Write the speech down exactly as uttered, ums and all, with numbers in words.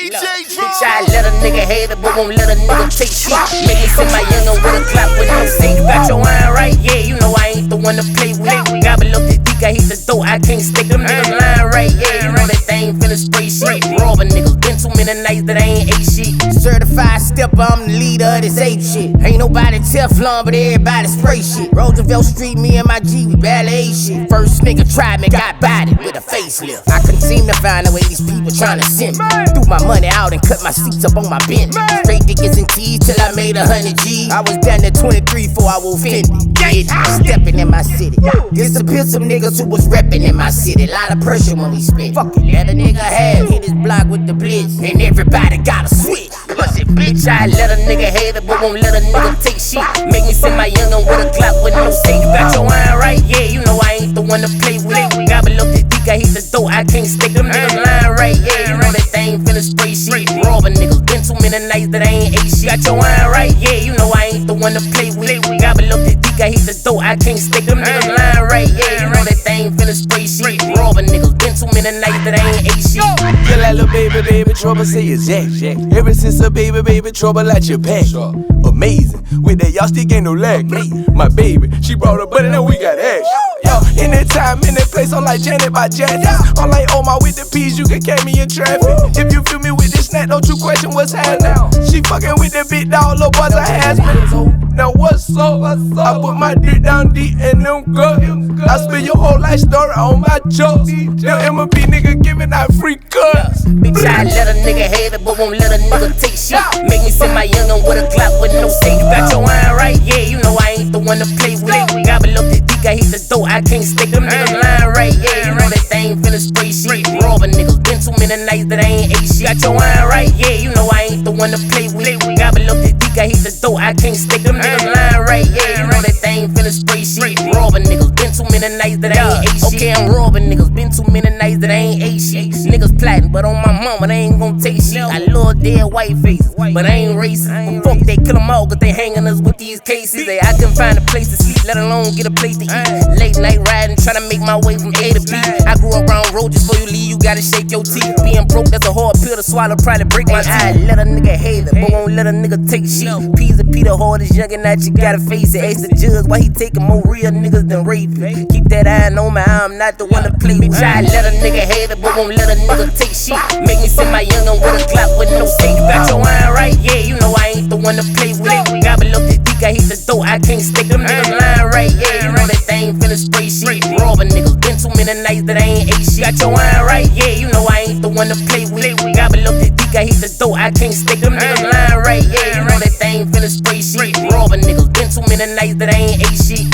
D J Drum. Bitch, I let a nigga hate it, but won't let a nigga take shit. Make me send my youngin' with a clap with no say. You got your wine right? Yeah, you know I ain't the one to play with. Gobble up the dick, I hit the door, I can't stick them niggas lying right. Yeah, you know that thing finna spray shit. Robbing niggas, been too many nights that I ain't ate shit. Certified stepper, I'm the leader of this ape shit. Ain't nobody Teflon, but everybody spray shit. Roosevelt Street, me and my G, we barely ate shit. First nigga tried me, got bodied with a facelift. I couldn't seem to find a way these people tryna send me. Threw my money out and cut my seats up on my bench. Straight dickets and T's till I made a hundred G's. I was down to twenty-three before I was offended. Stepping in my city. Disappeared some niggas who was reppin' in my city. Lot of pressure when we spit. Fuck it, let a nigga have. Hit his block with the blitz. And everybody gotta switch. Pussy bitch, I let a nigga hate it, but won't let a nigga take shit. Make me send my youngin' with a clock with no say. You got your wine right? Yeah, you know I ain't the one to play with. Gobble up the dick, I hit the door, I can't stick them niggas lying right. Yeah, you know that thing finna spray shit. Robbing niggas, been too many nights that I ain't ate shit. Got your wine right? Yeah, you know I ain't the one to play with. Gobble up the dick, I hit the door, I can't stick them niggas lying right. Yeah, you know that thing finna spray shit. Robbing niggas, been too many nights that I ain't ate shit. Feel like little baby, baby trouble, say it's Jack. Ever since a baby, baby trouble at your back. Amazing, with that y'all stick ain't no lag. My baby, she brought her butt and now we got action. Yo, in that time, in that place, I'm like Janet by Janet. I'm like Omar with the peas, you can catch me in traffic. If you feel me with this snack, don't you question what's happening. She fucking with the big dog, little boys a has-been. Now what's up? I put my dick down deep and them good. I spill your whole life story on my jokes. Yo, M and B nigga giving out free cuts. Bitch, I let a nigga hate it, but won't let a nigga take shit. Make me send my youngin' with a clock with no say. You got your wine right? Yeah, you know I ain't the one to play with. Gobble up the dick, I hit the door, I can't stick them niggas lying right. Yeah, you know that thing finna spray shit. Robbing niggas, been too many nights that I ain't ate shit. Got your wine right? Yeah, you know I ain't the one to play with. Gobble up the dick, I hit the door, I can't stick them niggas lying right. Yeah, you know that thing finna spray shit. Robbing niggas, been too many nights that I ain't ate shit. Okay, I'm robbing niggas, been too many nights that I ain't ate shit. Niggas plotting, but on my mama, they ain't gon' take shit. I love dead white faces, but I ain't racist. Fuck, they kill them all, cause they hanging us with these cases. They, I couldn't find a place to sleep, let alone get a place to eat. Late night riding, tryna make my way from A to B. I grew up around road, just before you leave, you gotta shake your teeth. Being broke, that's a hard pill to swallow, probably break my teeth. I let a nigga hate it, but won't let a nigga take shit. P's and P the hardest youngin' that you gotta face it. Ask the judge why he taking more real niggas than rape. Keep that eye on me, I'm not the one to play with. I let a nigga hate it, but won't let a nigga take shit. Make me send my youngin' with a clock with no say. You got your wine right? Yeah, you know I ain't the one to play with. Gobble up the dick, I hit the door, I can't stick them niggas lying right. Yeah, you know that thing finna spray shit. Robbing niggas, been too many nights that I ain't ate shit. Got your wine right? Yeah, you know I ain't the one to play with. Gobble up the dick, I hit the door, I can't stick them niggas lying right. Yeah, you know that thing finna spray shit. Robbing niggas, been too many nights that I ain't ate shit.